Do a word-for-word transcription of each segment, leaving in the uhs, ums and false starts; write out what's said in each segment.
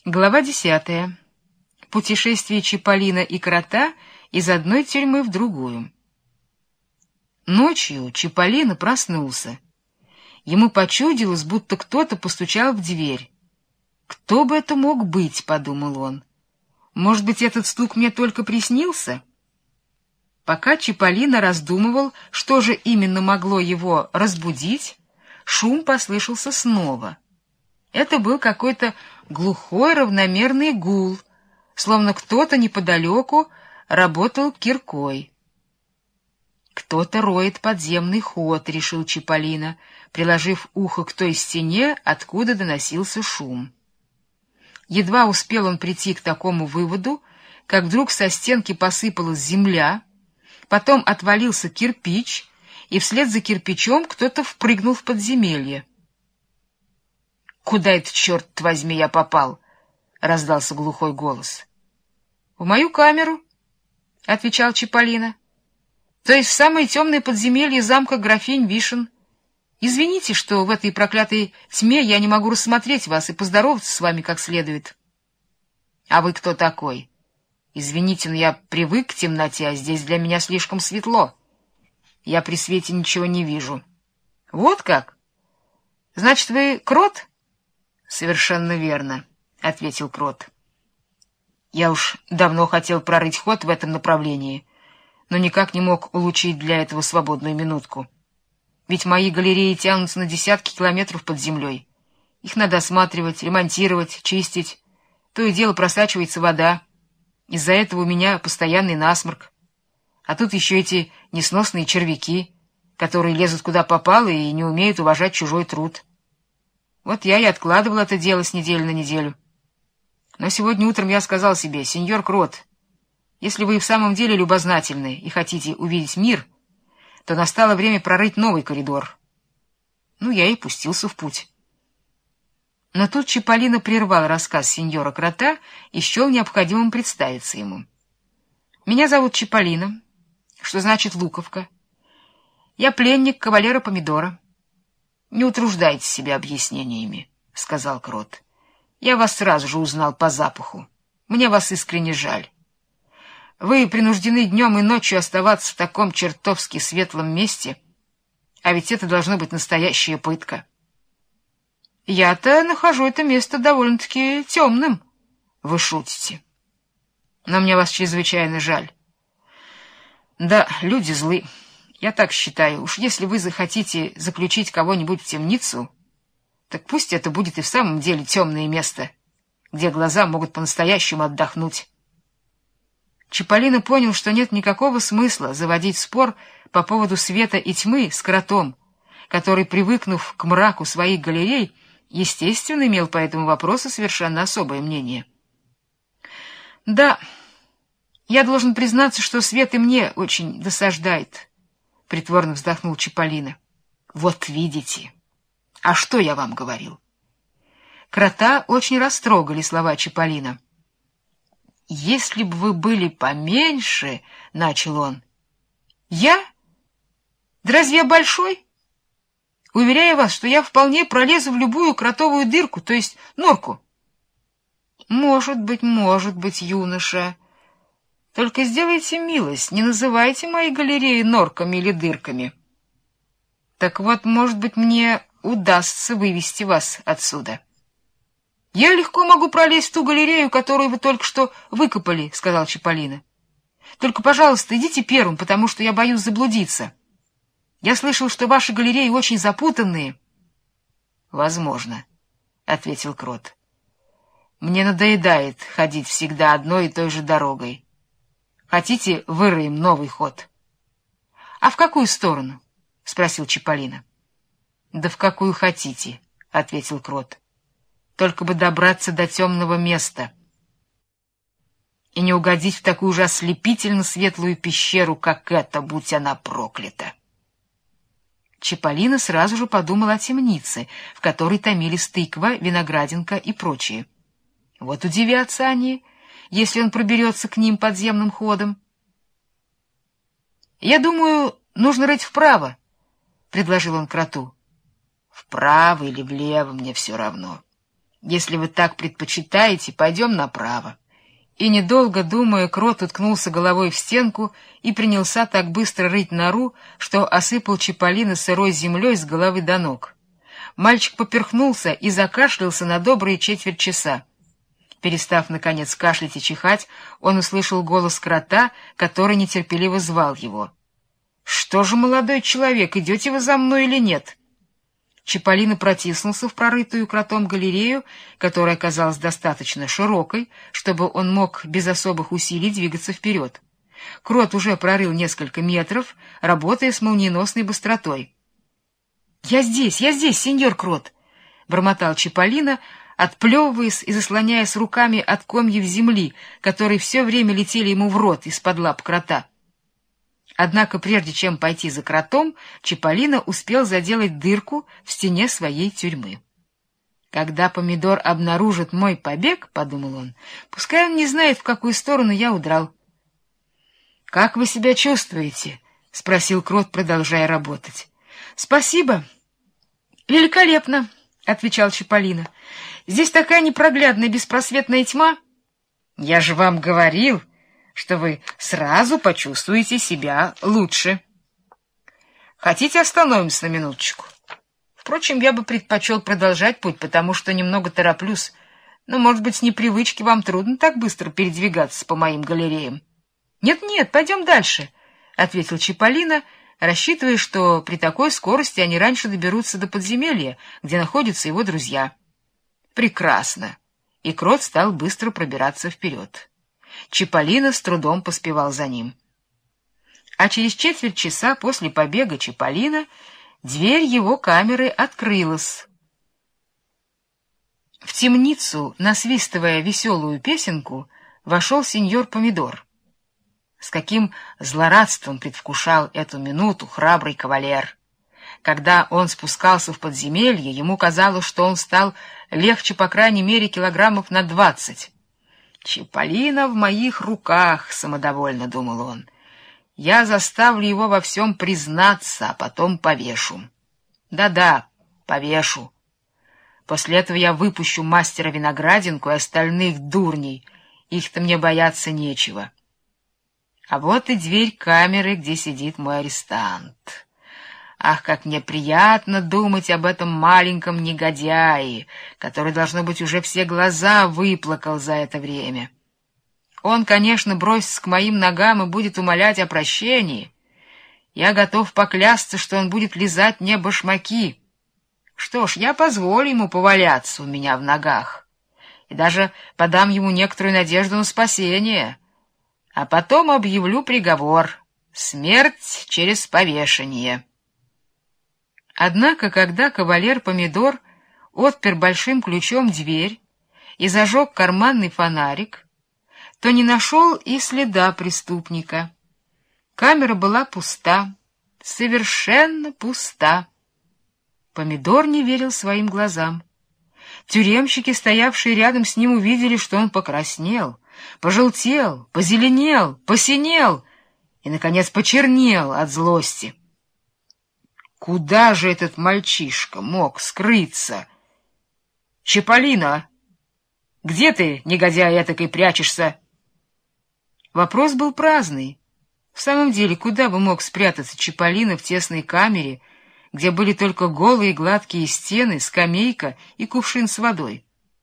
Глава десятая. Путешествие Чиполлино и Крота из одной тюрьмы в другую. Ночью Чиполлино проснулся. Ему почудилось, будто кто-то постучал в дверь. «Кто бы это мог быть?» — подумал он. «Может быть, этот стук мне только приснился?» Пока Чиполлино раздумывал, что же именно могло его разбудить, шум послышался снова. Это был какой-то глухой равномерный гул, словно кто-то неподалеку работал киркой. «Кто-то роет подземный ход», — решил Чиполлино, приложив ухо к той стене, откуда доносился шум. Едва успел он прийти к такому выводу, как вдруг со стенки посыпалась земля, потом отвалился кирпич, и вслед за кирпичом кто-то впрыгнул в подземелье. «Куда это, черт возьми, я попал?» — раздался глухой голос. «В мою камеру», — отвечал Чиполлино. «То есть в самое темное подземелье замка графинь Вишен. Извините, что в этой проклятой тьме я не могу рассмотреть вас и поздороваться с вами как следует». «А вы кто такой?» «Извините, но я привык к темноте, а здесь для меня слишком светло. Я при свете ничего не вижу». «Вот как? Значит, вы Крот?» «Совершенно верно», — ответил Крот. «Я уж давно хотел прорыть ход в этом направлении, но никак не мог улучшить для этого свободную минутку. Ведь мои галереи тянутся на десятки километров под землей. Их надо осматривать, ремонтировать, чистить. То и дело просачивается вода. Из-за этого у меня постоянный насморк. А тут еще эти несносные червяки, которые лезут куда попало и не умеют уважать чужой труд. Вот я и откладывал это дело с недели на неделю. Но сегодня утром я сказал себе: сеньор Крот, если вы и в самом деле любознательны и хотите увидеть мир, то настало время прорыть новый коридор. Ну, я и пустился в путь». Но тут Чиполлино прервал рассказ сеньора Крота и счел необходимым представиться ему. «Меня зовут Чиполлино, что значит луковка. Я пленник кавалера Помидора». «Не утруждайте себя объяснениями», — сказал Крот. «Я вас сразу же узнал по запаху. Мне вас искренне жаль. Вы принуждены днем и ночью оставаться в таком чертовски светлом месте, а ведь это должно быть настоящая пытка». «Я-то нахожу это место довольно-таки темным». «Вы шутите. Но мне вас чрезвычайно жаль». «Да, люди злы. Я так считаю. Уж если вы захотите заключить кого-нибудь в темницу, так пусть это будет и в самом деле темное место, где глаза могут по-настоящему отдохнуть». Чиполлино понял, что нет никакого смысла заводить спор по поводу света и тьмы с Кротом, который, привыкнув к мраку своих галерей, естественно, имел по этому вопросу совершенно особое мнение. «Да, я должен признаться, что свет и мне очень досаждает», — притворно вздохнул Чиполлино. «Вот видите. А что я вам говорил?» Крота очень растрогали слова Чиполлино. «Если бы вы были поменьше», — начал он. «Я? Да разве я большой? Уверяю вас, что я вполне пролезу в любую кротовую дырку, то есть норку». «Может быть, может быть, юноша. Только сделайте милость, не называйте мои галереи норками или дырками. Так вот, может быть, мне удастся вывести вас отсюда». «Я легко могу пролезть в ту галерею, которую вы только что выкопали», — сказал Чиполлино. «Только, пожалуйста, идите первым, потому что я боюсь заблудиться. Я слышал, что ваши галереи очень запутанные». «Возможно», — ответил Крот. «Мне надоедает ходить всегда одной и той же дорогой. Хотите, выроем новый ход?» «А в какую сторону?» — спросил Чиполлино. «Да в какую хотите», — ответил Крот. «Только бы добраться до темного места и не угодить в такую же ослепительно светлую пещеру, как эта, будь она проклята». Чиполлино сразу же подумал о темнице, в которой томились тыква, виноградинка и прочие. Вот удивятся они, если он проберется к ним подземным ходом. «Я думаю, нужно рыть вправо», — предложил он Кроту. «Вправо или влево, мне все равно. Если вы так предпочитаете, пойдем направо. И, недолго думая, Крот уткнулся головой в стенку и принялся так быстро рыть нору, что осыпал Чиполлино сырой землей с головы до ног. Мальчик поперхнулся и закашлялся на добрые четверть часа. Перестав, наконец, кашлять и чихать, он услышал голос Крота, который нетерпеливо звал его. — Что же, молодой человек, идете вы за мной или нет? Чиполлино протиснулся в прорытую Кротом галерею, которая оказалась достаточно широкой, чтобы он мог без особых усилий двигаться вперед. Крот уже прорыл несколько метров, работая с молниеносной быстротой. — Я здесь, я здесь, сеньор Крот! — бормотал Чиполлино, отплевываясь и заслоняясь руками от комьев земли, которые все время летели ему в рот из-под лап Крота. Однако прежде чем пойти за Кротом, Чиполлино успел заделать дырку в стене своей тюрьмы. «Когда Помидор обнаружит мой побег, — подумал он, — пускай он не знает, в какую сторону я удрал». «Как вы себя чувствуете?» — спросил Крот, продолжая работать. «Спасибо. Великолепно», — отвечал Чиполлино. «Здесь такая непроглядная беспросветная тьма». «Я же вам говорил, что вы сразу почувствуете себя лучше. Хотите, остановимся на минуточку? Впрочем, я бы предпочел продолжать путь, потому что немного тороплюсь, но, может быть, с непривычки вам трудно так быстро передвигаться по моим галереям». «Нет-нет, пойдем дальше», — ответил Чиполлино, рассчитывая, что при такой скорости они раньше доберутся до подземелья, где находятся его друзья. «Прекрасно!» И Крот стал быстро пробираться вперед. Чиполлино с трудом поспевал за ним. А через четверть часа после побега Чиполлино дверь его камеры открылась. В темницу, насвистывая веселую песенку, вошел сеньор Помидор. С каким злорадством предвкушал эту минуту храбрый кавалер! Когда он спускался в подземелье, ему казалось, что он стал легче, по крайней мере, килограммов на двадцать. «Чиполлино в моих руках», — самодовольно думал он. «Я заставлю его во всем признаться, а потом повешу. Да-да, повешу. После этого я выпущу мастера Виноградинку и остальных дурней. Их-то мне бояться нечего. А вот и дверь камеры, где сидит мой арестант. Ах, как мне приятно думать об этом маленьком негодяе, который, должно быть, уже все глаза выплакал за это время. Он, конечно, бросится к моим ногам и будет умолять о прощении. Я готов поклясться, что он будет лизать мне башмаки. Что ж, я позволю ему поваляться у меня в ногах и даже подам ему некоторую надежду на спасение, а потом объявлю приговор — смерть через повешение». Однако, когда кавалер Помидор отпер большим ключом дверь и зажег карманный фонарик, то не нашел и следа преступника. Камера была пуста, совершенно пуста. Помидор не верил своим глазам. Тюремщики, стоявшие рядом с ним, увидели, что он покраснел, пожелтел, позеленел, посинел и, наконец, почернел от злости. Куда же этот мальчишка мог скрыться? Чиполлино, где ты, негодяй этакой, прячешься? Вопрос был праздный. В самом деле, куда бы мог спрятаться Чиполлино в тесной камере, где были только голые гладкие стены, скамейка и кувшин с водой?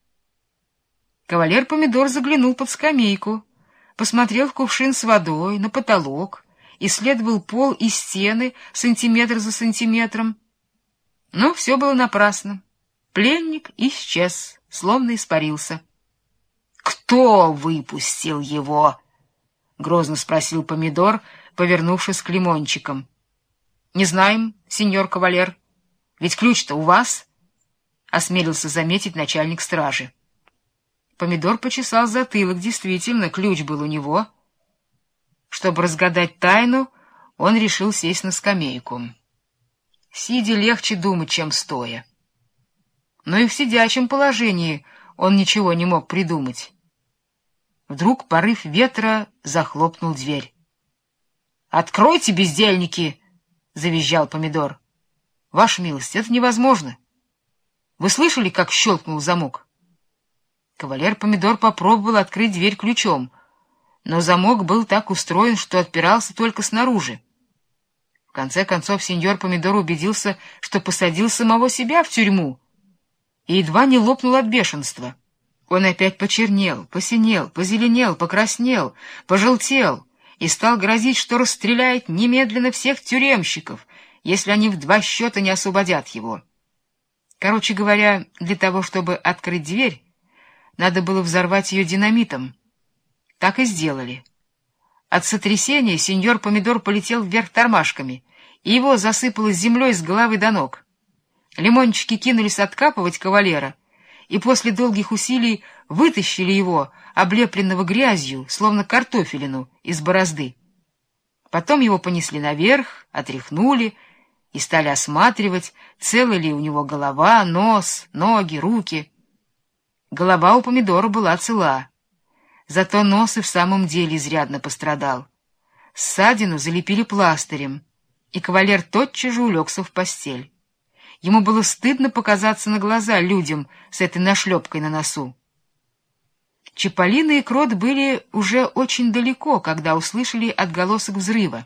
Кавалер Помидор заглянул под скамейку, посмотрел в кувшин с водой, на потолок, исследовал пол и стены сантиметр за сантиметром. Но все было напрасно. Пленник исчез, словно испарился. — Кто выпустил его? — грозно спросил Помидор, повернувшись к лимончикам. — Не знаем, сеньор кавалер. Ведь ключ-то у вас, — осмелился заметить начальник стражи. Помидор почесал затылок. Действительно, ключ был у него. Чтобы разгадать тайну, он решил сесть на скамейку. Сидя легче думать, чем стоя. Но и в сидячем положении он ничего не мог придумать. Вдруг порыв ветра захлопнул дверь. — Откройте, бездельники! — завизжал Помидор. — Ваша милость, это невозможно. Вы слышали, как щелкнул замок? Кавалер Помидор попробовал открыть дверь ключом, но замок был так устроен, что отпирался только снаружи. В конце концов сеньор Помидор убедился, что посадил самого себя в тюрьму, и едва не лопнул от бешенства. Он опять почернел, посинел, позеленел, покраснел, пожелтел и стал грозить, что расстреляет немедленно всех тюремщиков, если они в два счета не освободят его. Короче говоря, для того, чтобы открыть дверь, надо было взорвать ее динамитом. Так и сделали. От сотрясения сеньор Помидор полетел вверх тормашками, и его засыпало землей с головы до ног. Лимончики кинулись откапывать кавалера, и после долгих усилий вытащили его, облепленного грязью, словно картофелину, из борозды. Потом его понесли наверх, отряхнули и стали осматривать, целы ли у него голова, нос, ноги, руки. Голова у Помидора была цела, зато нос и в самом деле изрядно пострадал. Ссадину залепили пластырем, и кавалер тотчас же улегся в постель. Ему было стыдно показаться на глаза людям с этой нашлепкой на носу. Чиполлино и Крот были уже очень далеко, когда услышали отголосок взрыва.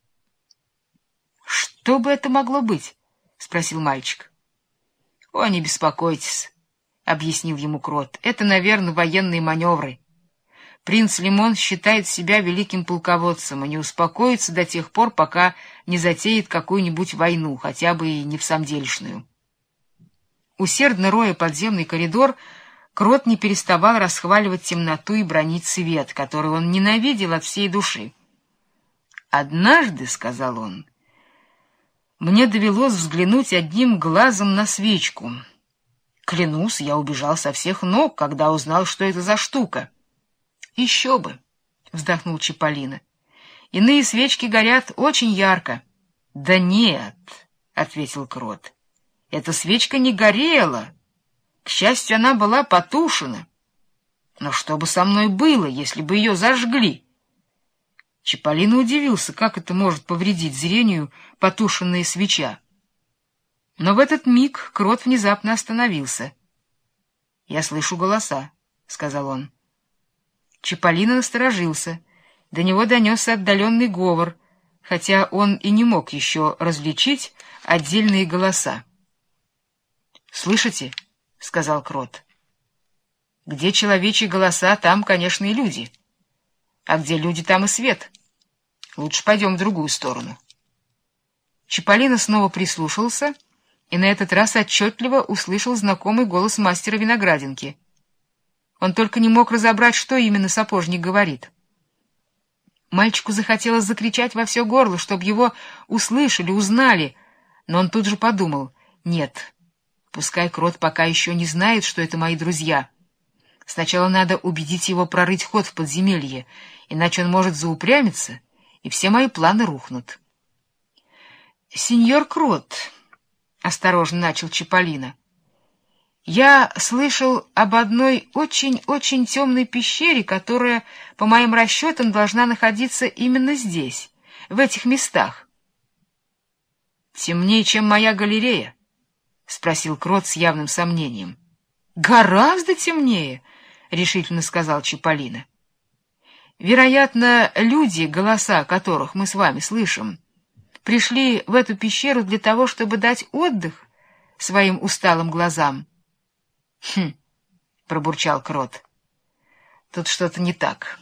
— Что бы это могло быть? — спросил мальчик. — О, не беспокойтесь, — объяснил ему Крот. — Это, наверное, военные маневры. Принц Лимон считает себя великим полководцем и не успокоится до тех пор, пока не затеет какую-нибудь войну, хотя бы и не всамделишную. Усердно роя подземный коридор, Крот не переставал расхваливать темноту и бронить свет, который он ненавидел от всей души. «Однажды, — сказал он, — мне довелось взглянуть одним глазом на свечку. Клянусь, я убежал со всех ног, когда узнал, что это за штука». «Еще бы!» — вздохнул Чиполлино. «Иные свечки горят очень ярко». «Да нет!» — ответил Крот. «Эта свечка не горела. К счастью, она была потушена. Но что бы со мной было, если бы ее зажгли?» Чиполлино удивился, как это может повредить зрению потушенная свеча. Но в этот миг Крот внезапно остановился. «Я слышу голоса», — сказал он. Чиполлино насторожился. До него донесся отдаленный говор, хотя он и не мог еще различить отдельные голоса. «Слышите?» — сказал Крот. «Где человечьи голоса, там, конечно, и люди. А где люди, там и свет. Лучше пойдем в другую сторону». Чиполлино снова прислушался и на этот раз отчетливо услышал знакомый голос мастера виноградинки. Он только не мог разобрать, что именно сапожник говорит. Мальчику захотелось закричать во все горло, чтобы его услышали, узнали, но он тут же подумал: нет, пускай Крот пока еще не знает, что это мои друзья. Сначала надо убедить его прорыть ход в подземелье, иначе он может заупрямиться, и все мои планы рухнут. — Сеньор Крот, — осторожно начал Чиполлино, — я слышал об одной очень-очень темной пещере, которая, по моим расчетам, должна находиться именно здесь, в этих местах. — Темнее, чем моя галерея? — спросил Крот с явным сомнением. — Гораздо темнее, — решительно сказал Чиполлино. — Вероятно, люди, голоса которых мы с вами слышим, пришли в эту пещеру для того, чтобы дать отдых своим усталым глазам. — Хм, — пробурчал Крот, — тут что-то не так.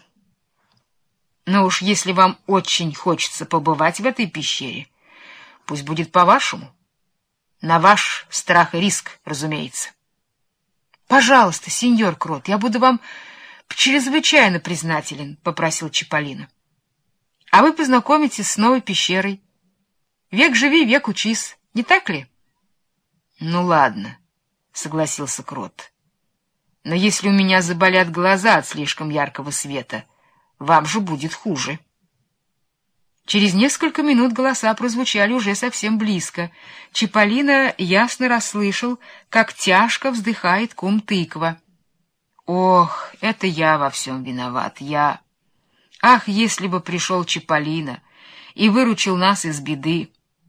Но уж если вам очень хочется побывать в этой пещере, пусть будет по-вашему. На ваш страх и риск, разумеется. — Пожалуйста, сеньор Крот, я буду вам чрезвычайно признателен, — попросил Чиполлино. — А вы познакомитесь с новой пещерой. Век живи, век учись, не так ли? — Ну, ладно, — согласился Крот. — Но если у меня заболят глаза от слишком яркого света, вам же будет хуже. Через несколько минут голоса прозвучали уже совсем близко. Чиполлино ясно расслышал, как тяжко вздыхает кум Тыква. «Ох, это я во всем виноват, я... Ах, если бы пришел Чиполлино и выручил нас из беды!»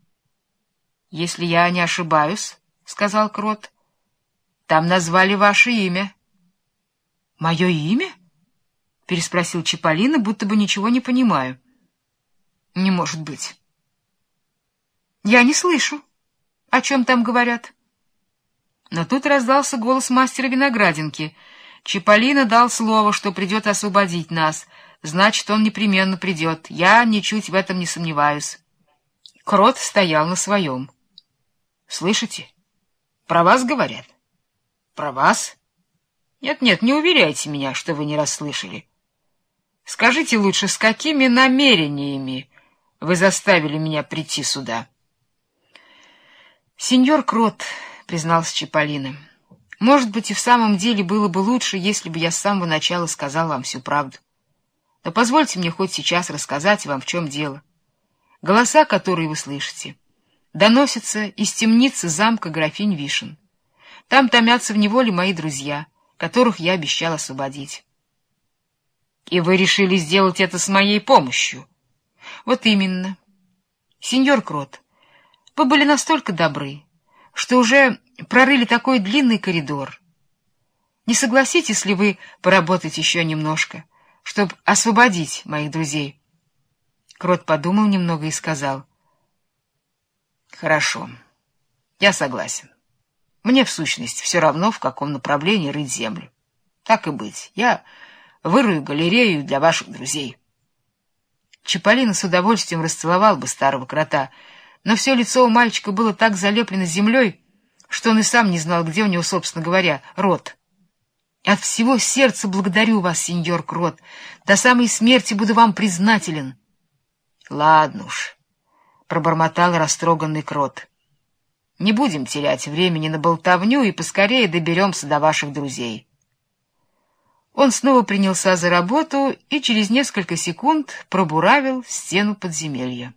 «Если я не ошибаюсь, — сказал Крот, — там назвали ваше имя». — Мое имя? — переспросил Чиполлино, будто бы ничего не понимаю. — Не может быть. — Я не слышу. О чем там говорят? Но тут раздался голос мастера виноградинки. Чиполлино дал слово, что придет освободить нас. Значит, он непременно придет. Я ничуть в этом не сомневаюсь. Крот стоял на своем. — Слышите? Про вас говорят. — Про вас? Нет-нет, не уверяйте меня, что вы не расслышали. Скажите лучше, с какими намерениями вы заставили меня прийти сюда? — Сеньор Крот, — признался Чиполлино, — может быть, и в самом деле было бы лучше, если бы я с самого начала сказал вам всю правду. Но позвольте мне хоть сейчас рассказать вам, в чем дело. Голоса, которые вы слышите, доносятся из темницы замка графинь Вишен. Там томятся в неволе мои друзья, которых я обещал освободить. — И вы решили сделать это с моей помощью? — Вот именно. Сеньор Крот, вы были настолько добры, что уже прорыли такой длинный коридор. Не согласитесь ли вы поработать еще немножко, чтобы освободить моих друзей? Крот подумал немного и сказал: — Хорошо, я согласен. Мне, в сущности, все равно, в каком направлении рыть землю. Так и быть, я вырую галерею для ваших друзей. Чиполлино с удовольствием расцеловал бы старого крота, но все лицо у мальчика было так залеплено землей, что он и сам не знал, где у него, собственно говоря, рот. — От всего сердца благодарю вас, сеньор Крот. До самой смерти буду вам признателен. — Ладно уж, — пробормотал растроганный Крот. — Не будем терять времени на болтовню и поскорее доберемся до ваших друзей. Он снова принялся за работу и через несколько секунд пробуравил стену подземелья.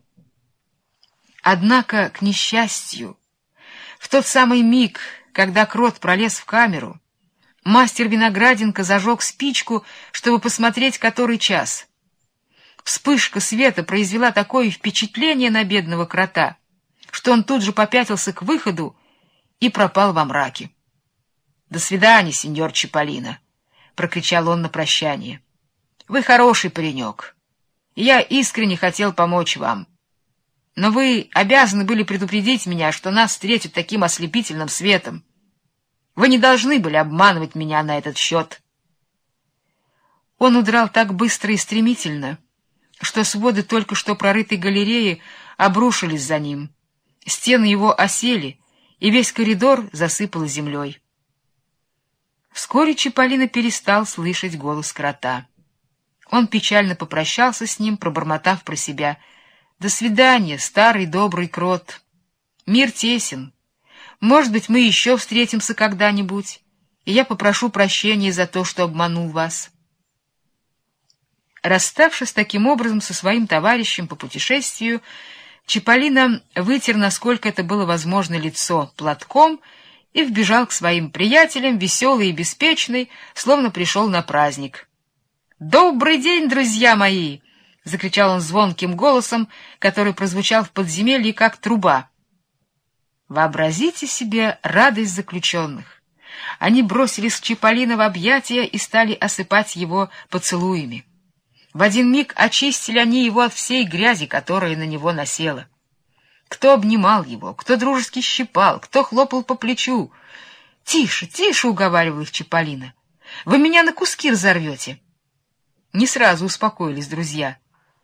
Однако, к несчастью, в тот самый миг, когда Крот пролез в камеру, мастер виноградинка зажег спичку, чтобы посмотреть, который час. Вспышка света произвела такое впечатление на бедного крота, что он тут же попятился к выходу и пропал во мраке. — До свидания, сеньор Чиполлино! — прокричал он на прощание. — Вы хороший паренек, и я искренне хотел помочь вам. Но вы обязаны были предупредить меня, что нас встретят таким ослепительным светом. Вы не должны были обманывать меня на этот счет. Он удрал так быстро и стремительно, что своды только что прорытой галереи обрушились за ним. Стены его осели, и весь коридор засыпало землей. Вскоре Чиполлино перестал слышать голос крота. Он печально попрощался с ним, пробормотав про себя: «До свидания, старый добрый Крот. Мир тесен. Может быть, мы еще встретимся когда-нибудь, и я попрошу прощения за то, что обманул вас». Расставшись таким образом со своим товарищем по путешествию, Чиполлино вытер, насколько это было возможно, лицо платком и вбежал к своим приятелям, веселый и беспечный, словно пришел на праздник. «Добрый день, друзья мои!» — закричал он звонким голосом, который прозвучал в подземелье, как труба. Вообразите себе радость заключенных. Они бросились к Чиполлино в объятия и стали осыпать его поцелуями. В один миг очистили они его от всей грязи, которая на него насела. Кто обнимал его, кто дружески щипал, кто хлопал по плечу. — Тише, тише, — уговаривал их Чиполлино. — Вы меня на куски разорвете. Не сразу успокоились друзья.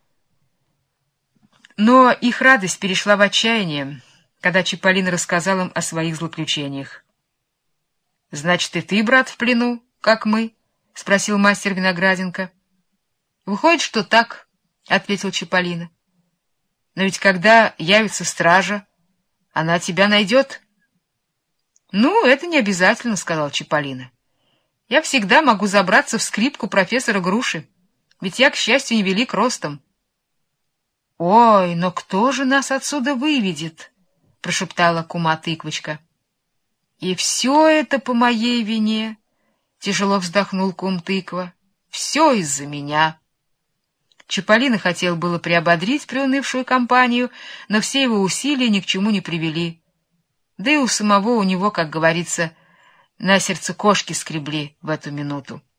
Но их радость перешла в отчаяние, когда Чиполлино рассказал им о своих злоключениях. — Значит, и ты, брат, в плену, как мы? — спросил мастер виноградинка. — Выходит, что так, — ответил Чиполлино. — Но ведь когда явится стража, она тебя найдет. — Ну, это не обязательно, — сказал Чиполлино. — Я всегда могу забраться в скрипку профессора Груши, ведь я, к счастью, невелик ростом. — Ой, но кто же нас отсюда выведет? — прошептала кума Тыквочка. — И все это по моей вине, — тяжело вздохнул кум Тыква. — Все из-за меня. Чиполлино хотел было приободрить приунывшую компанию, но все его усилия ни к чему не привели. Да и у самого у него, как говорится, на сердце кошки скребли в эту минуту.